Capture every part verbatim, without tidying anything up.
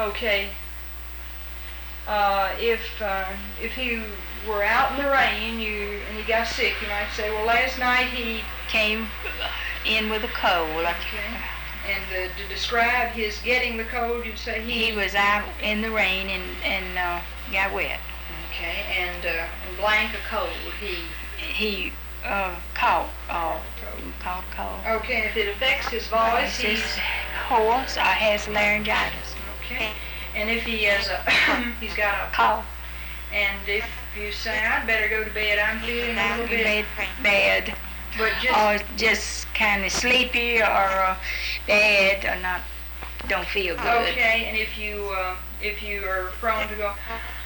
Okay. Uh, if uh, if he were out in the rain, you and he got sick, you might say, well, last night he came in with a cold. Okay. And uh, to describe his getting the cold, you'd say he he was out in the rain and and uh, got wet. Okay. And uh, and blank a cold. He he uh, caught uh, caught cold. Okay. And if it affects his voice, he's he's hoarse or has laryngitis. Okay. And if he has a, he's got a cough. And if you say, I'd better go to bed, I'm feeling a little bit bad, but just or just kind of sleepy or uh, bad or not, don't feel good. Okay. And if you uh, if you are prone to go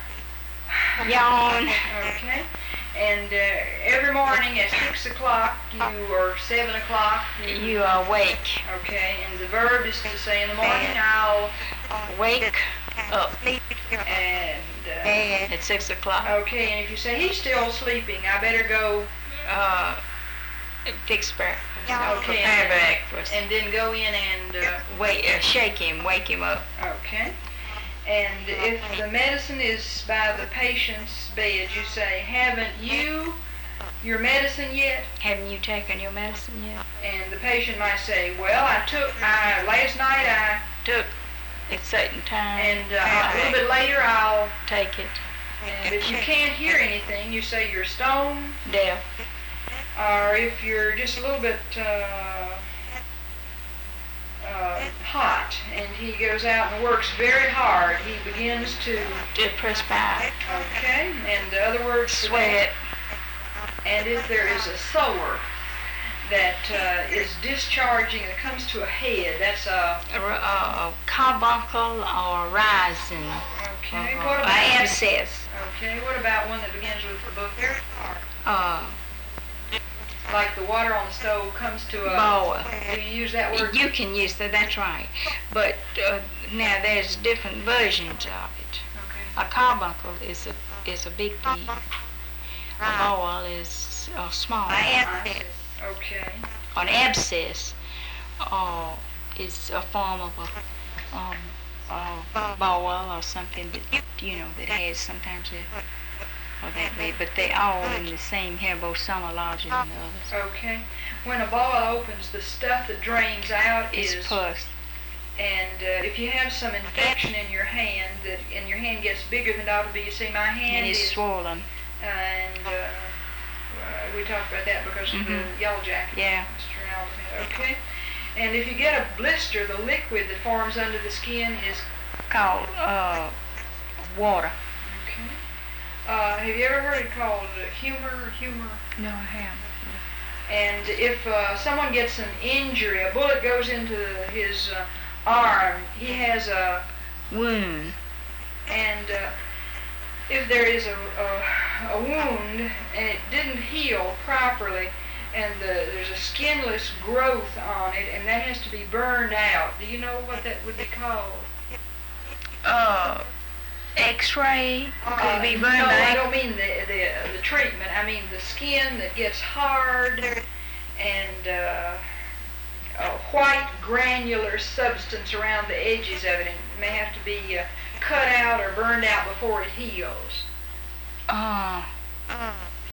yawn. Okay. And uh, every morning at six o'clock, you or seven o'clock, you, you are awake. Okay. And the verb is to say in the morning, I'll wake up. And uh, at six o'clock. Okay. And if you say he's still sleeping, I better go uh, fix breakfast. Okay. Prepare breakfast. And then go in and uh, wait, uh, shake him, wake him up. Okay. And if the medicine is by the patient's bed, you say, haven't you your medicine yet? Haven't you taken your medicine yet? And the patient might say, well, I took, I, last night I took at certain time. And uh, a little bit later I'll take it. And if you can't hear anything, you say you're stone deaf. Or if you're just a little bit uh, Uh, hot, and he goes out and works very hard, he begins to to perspire. Okay, and in other words, sweat. And if there is a sore that uh, is discharging and comes to a head, that's a, a, a, a carbuncle or rising. Okay, uh, what about an abscess? Okay, what about one that begins with the book? Uh, Like the water on the stove comes to a boil. Do you use that word? You can use that. That's right. But uh, now there's different versions of it. Okay. A carbuncle is a is a big bee. A boil is a small. Okay. An abscess uh, is a form of a um, a boil or something that you know that has sometimes a. Or that way, but they all in the same here, both some are larger than the others. Okay. When a boil opens, the stuff that drains out is is pus. And uh, if you have some infection in your hand, that and your hand gets bigger than it ought to be, you see, my hand and it's is swollen. And uh, uh, we talked about that because mm-hmm. of the yellow jacket. Yeah. Mister Alvin. Okay. And if you get a blister, the liquid that forms under the skin is called uh, water. Uh, have you ever heard it called uh, humor? Humor? No, I haven't. And if uh, someone gets an injury, a bullet goes into his uh, arm, he has a wound. And uh, if there is a, a, a wound and it didn't heal properly, and the, there's a skinless growth on it, and that has to be burned out, do you know what that would be called? Uh... X-ray could uh, be burned No, out. I don't mean the, the the treatment. I mean the skin that gets hard and uh, a white granular substance around the edges of it, and it may have to be uh, cut out or burned out before it heals. Oh. Uh.